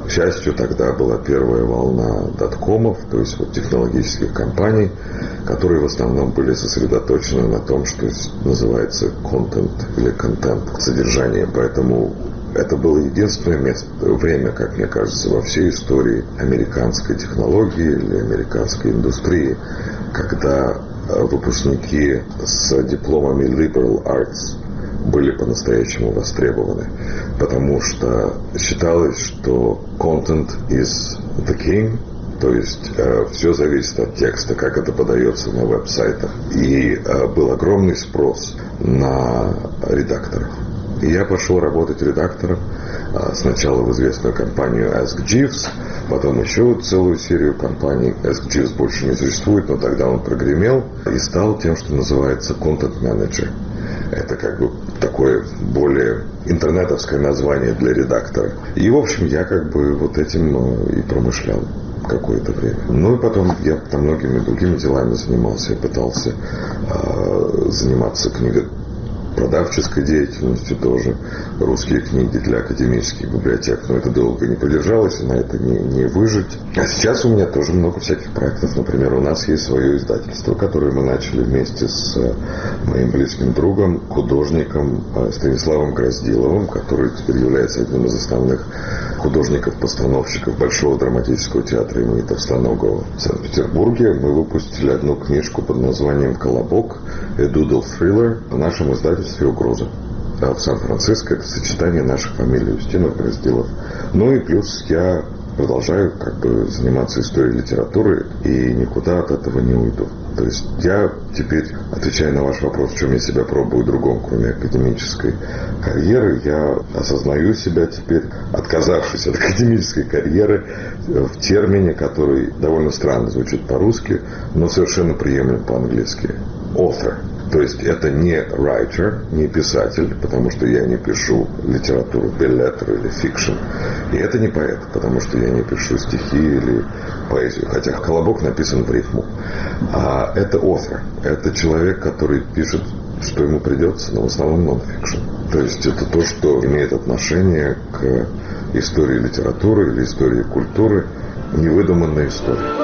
К счастью, тогда была первая волна доткомов, то есть вот технологических компаний, которые в основном были сосредоточены на том, что называется контент или контент, содержание. Поэтому это было единственное время, как мне кажется, во всей истории американской технологии или американской индустрии, когда выпускники с дипломами Liberal Arts были по-настоящему востребованы, потому что считалось, что content is the king, то есть все зависит от текста, как это подается на веб-сайтах. И был огромный спрос на редакторов. И я пошел работать редактором сначала в известную компанию Ask Jeeves, потом еще целую серию компаний. Ask Jeeves больше не существует, но тогда он прогремел и стал тем, что называется content manager. Это как бы такое более интернетовское название для редактора. И, в общем, я как бы вот этим и промышлял какое-то время. Ну и потом я там многими другими делами занимался. Я пытался заниматься книгопродавческой деятельностью тоже. Русские книги для академических библиотек. Но это долго не продержалось, и на это не выжить. А сейчас у меня тоже много всяких проектов. Например, у нас есть свое издательство, которое мы начали вместе с моим близким другом, художником Станиславом Гроздиловым, который теперь является одним из основных художников-постановщиков Большого драматического театра имени Товстоногова в Санкт-Петербурге. Мы выпустили одну книжку под названием «Колобок», A Doodle Thriller, в нашем издательстве «Угроза». В Сан-Франциско. Это сочетание наших фамилий Устинов, Гроздилов. Ну и плюс я продолжаю как бы заниматься историей литературы и никуда от этого не уйду. То есть я теперь, отвечая на ваш вопрос, в чем я себя пробую другом, кроме академической карьеры, я осознаю себя теперь, отказавшись от академической карьеры, в термине, который довольно странно звучит по-русски, но совершенно приемлем по-английски. Author. То есть это не writer, не писатель, потому что я не пишу литературу, беллетер или фикшн. И это не поэт, потому что я не пишу стихи или поэзию. Хотя «Колобок» написан в рифму. А это author. Это человек, который пишет, что ему придется, но в основном non-fiction. То есть это то, что имеет отношение к истории литературы или истории культуры, невыдуманной истории.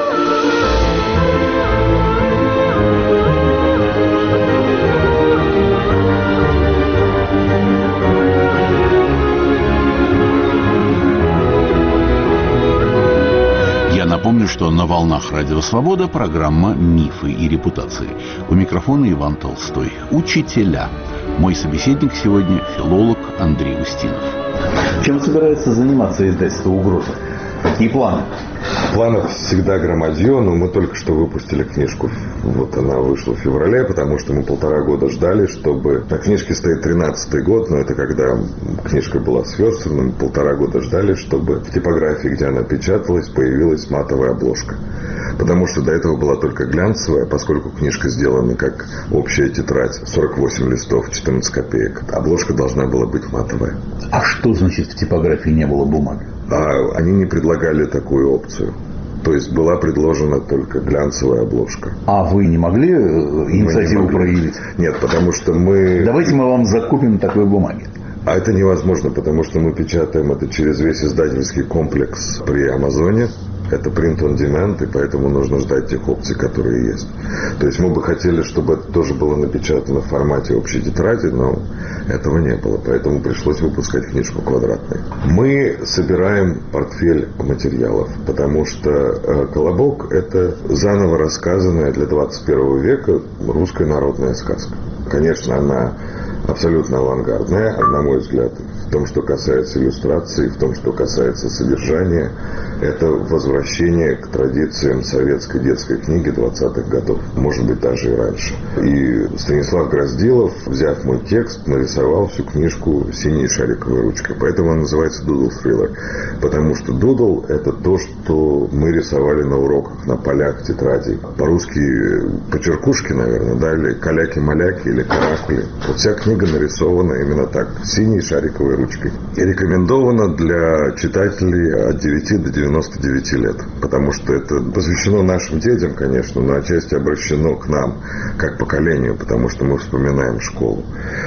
Напомню, что на «Волнах Радио Свобода» программа «Мифы и репутации». У микрофона Иван Толстой. Учителя. Мой собеседник сегодня – филолог Андрей Устинов. Чем собирается заниматься издательство «Угроза»? Какие планы? Планов всегда громадье, но мы только что выпустили книжку. Вот она вышла в феврале, потому что мы 1,5 года ждали, чтобы... На книжке стоит 13-й год, но это когда книжка была сверстана, мы 1,5 года ждали, чтобы в типографии, где она печаталась, появилась матовая обложка. Потому что до этого была только глянцевая, поскольку книжка сделана как общая тетрадь, 48 листов, 14 копеек. Обложка должна была быть матовая. А что значит в типографии не было бумаги? Они не предлагали такую опцию. То есть была предложена только глянцевая обложка. А вы не могли инициативу проявить? Нет, потому что мы... Давайте мы вам закупим такой бумаги. А это невозможно, потому что мы печатаем это через весь издательский комплекс при Амазоне. Это print on demand, и поэтому нужно ждать тех опций, которые есть. То есть мы бы хотели, чтобы это тоже было напечатано в формате общей тетради, но этого не было. Поэтому пришлось выпускать книжку квадратной. Мы собираем портфель материалов, потому что «Колобок» — это заново рассказанная для 21 века русская народная сказка. Конечно, она абсолютно авангардная, на мой взгляд, в том, что касается иллюстрации, в том, что касается содержания. Это возвращение к традициям советской детской книги 20-х годов, может быть, даже и раньше. И Станислав Гроздилов, взяв мой текст, нарисовал всю книжку синей шариковой ручкой. Поэтому она называется «Doodle Thriller». Потому что doodle – это то, что мы рисовали на уроках, на полях тетрадей. По-русски почеркушки, наверное, да, или каляки-маляки, или каракули. Вот вся книга нарисована именно так, синей шариковой ручкой. И рекомендовано для читателей от 9 до 99 лет, потому что это посвящено нашим детям, конечно, но отчасти обращено к нам, как поколению, потому что мы вспоминаем школу.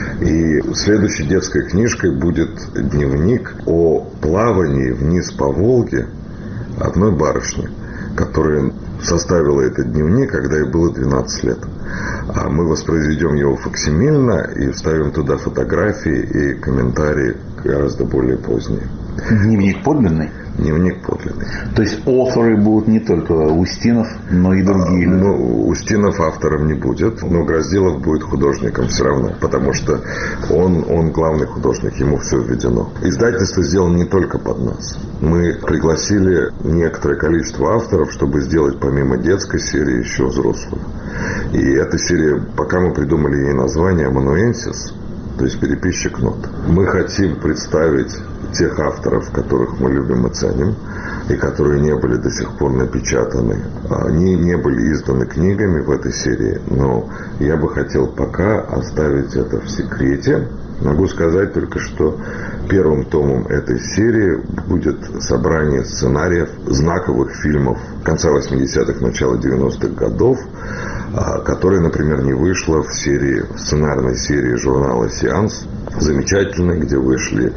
И следующей детской книжкой будет дневник о плавании вниз по Волге одной барышни, которая составила этот дневник, когда ей было 12 лет. А мы воспроизведем его факсимильно и вставим туда фотографии и комментарии гораздо более поздние. Дневник подлинный? Дневник подлинный. То есть авторы будут не только Устинов, но и другие люди? Устинов автором не будет, но Гроздилов будет художником все равно, потому что он главный художник, ему все введено. Издательство сделано не только под нас. Мы пригласили некоторое количество авторов, чтобы сделать помимо детской серии еще взрослую. И эта серия, пока мы придумали ей название «Амануэнсис», то есть переписчик нот. Мы хотим представить тех авторов, которых мы любим и ценим, и которые не были до сих пор напечатаны. Они не были изданы книгами в этой серии, но я бы хотел пока оставить это в секрете. Могу сказать только, что первым томом этой серии будет собрание сценариев знаковых фильмов конца 80-х, начала 90-х годов, которая, например, не вышла в сценарной серии журнала «Сеанс», замечательной, где вышли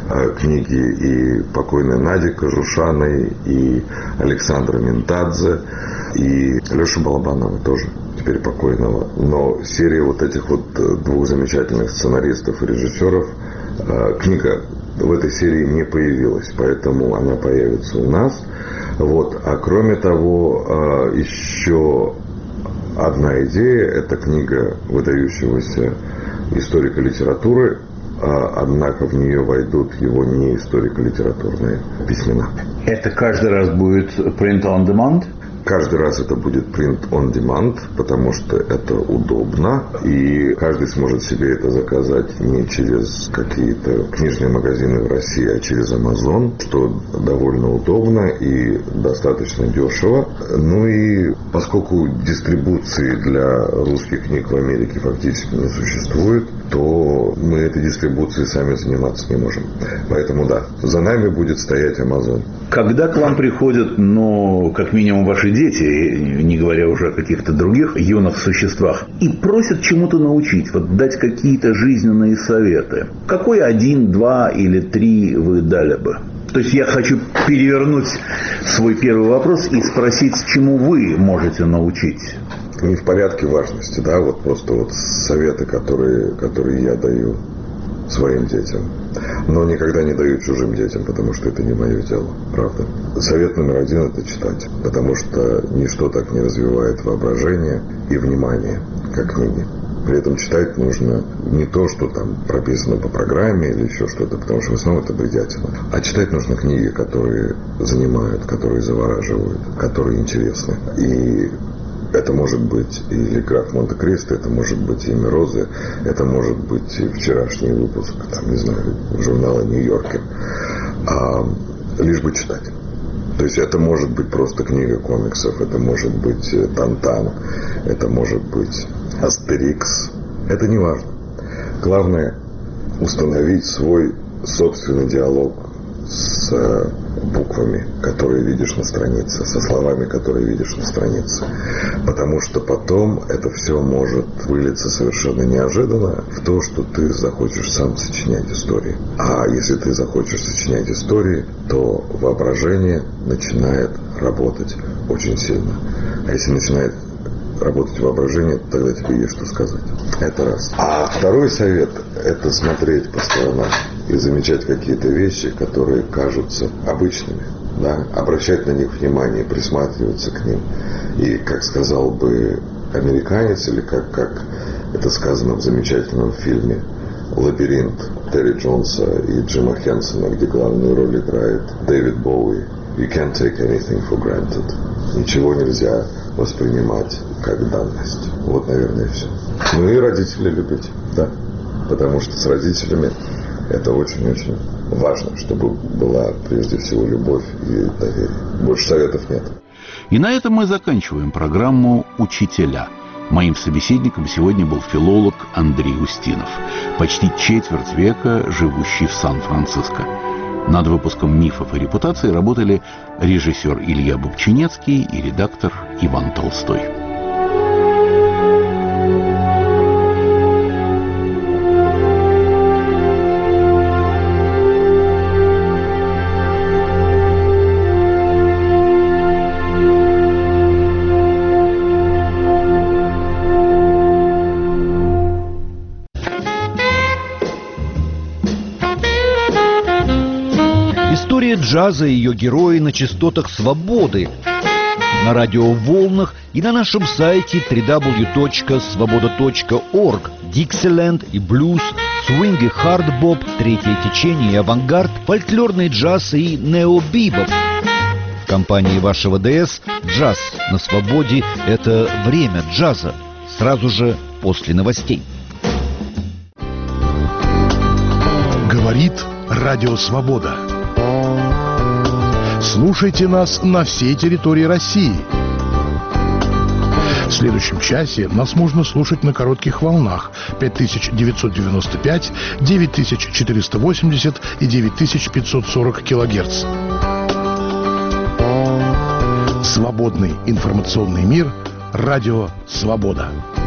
книги и покойной Нади Кожушаной, и Александра Ментадзе, и Леши Балабанова тоже, теперь покойного. Но серия вот этих вот двух замечательных сценаристов и режиссеров, книга в этой серии не появилась, поэтому она появится у нас. Вот. А кроме того, еще одна идея – это книга выдающегося историка литературы, однако в нее войдут его не историко-литературные письмена. Это каждый раз будет print on demand? Каждый раз это будет print on demand, потому что это удобно, и каждый сможет себе это заказать не через какие-то книжные магазины в России, а через Amazon, что довольно удобно и достаточно дешево. Ну и поскольку дистрибуции для русских книг в Америке фактически не существует, то мы этой дистрибуцией сами заниматься не можем. Поэтому да, за нами будет стоять Amazon. Когда к вам приходят, как минимум ваши дети, не говоря уже о каких-то других юных существах, и просят чему-то научить, дать какие-то жизненные советы, какой 1, 2 или 3 вы дали бы? То есть я хочу перевернуть свой первый вопрос и спросить, чему вы можете научить? Не в порядке важности, да, просто советы, которые я даю своим детям, но никогда не даю чужим детям, потому что это не мое дело, правда. Совет номер 1 – это читать, потому что ничто так не развивает воображение и внимание, как книги. При этом читать нужно не то, что там прописано по программе или еще что-то, потому что в основном это бредятина. А читать нужно книги, которые занимают, которые завораживают, которые интересны. И это может быть и «Граф Монте-Кристо», это может быть и «Имя Розы», это может быть и вчерашний выпуск, журнала «Нью-Йоркер». Лишь бы читать. То есть это может быть просто книга комиксов, это может быть «Тантан», это может быть «Астерикс». Это не важно. Главное установить свой собственный диалог с буквами, которые видишь на странице, со словами, которые видишь на странице. Потому что потом это все может вылиться совершенно неожиданно в то, что ты захочешь сам сочинять истории. А если ты захочешь сочинять истории, то воображение начинает работать очень сильно. А если начинает работать воображение, тогда тебе есть что сказать. Это раз. А второй совет – это смотреть по сторонам и замечать какие-то вещи, которые кажутся обычными. Да? Обращать на них внимание, присматриваться к ним. И, как сказал бы американец, или как это сказано в замечательном фильме «Лабиринт» Терри Джонса и Джима Хенсона, где главную роль играет Дэвид Боуи. You can't take anything for granted. Ничего нельзя воспринимать как данность. Вот, наверное, все. Ну и родителей любить, да. Потому что с родителями это очень-очень важно, чтобы была прежде всего любовь и доверие. Больше советов нет. И на этом мы заканчиваем программу «Учителя». Моим собеседником сегодня был филолог Андрей Устинов, почти четверть века живущий в Сан-Франциско. Над выпуском «Мифов и репутации» работали режиссер Илья Бобчинецкий и редактор Иван Толстой. История джаза и ее герои на частотах свободы, на радиоволнах и на нашем сайте www.svoboda.org. Диксиленд и блюз, свинг и хардбоп, третье течение и авангард, фольклорный джаз и необибоп. В компании вашего ДС «Джаз на свободе» — это время джаза, сразу же после новостей. Говорит Радио Свобода. Слушайте нас на всей территории России. В следующем часе нас можно слушать на коротких волнах 5995, 9480 и 9540 килогерц. Свободный информационный мир. Радио Свобода.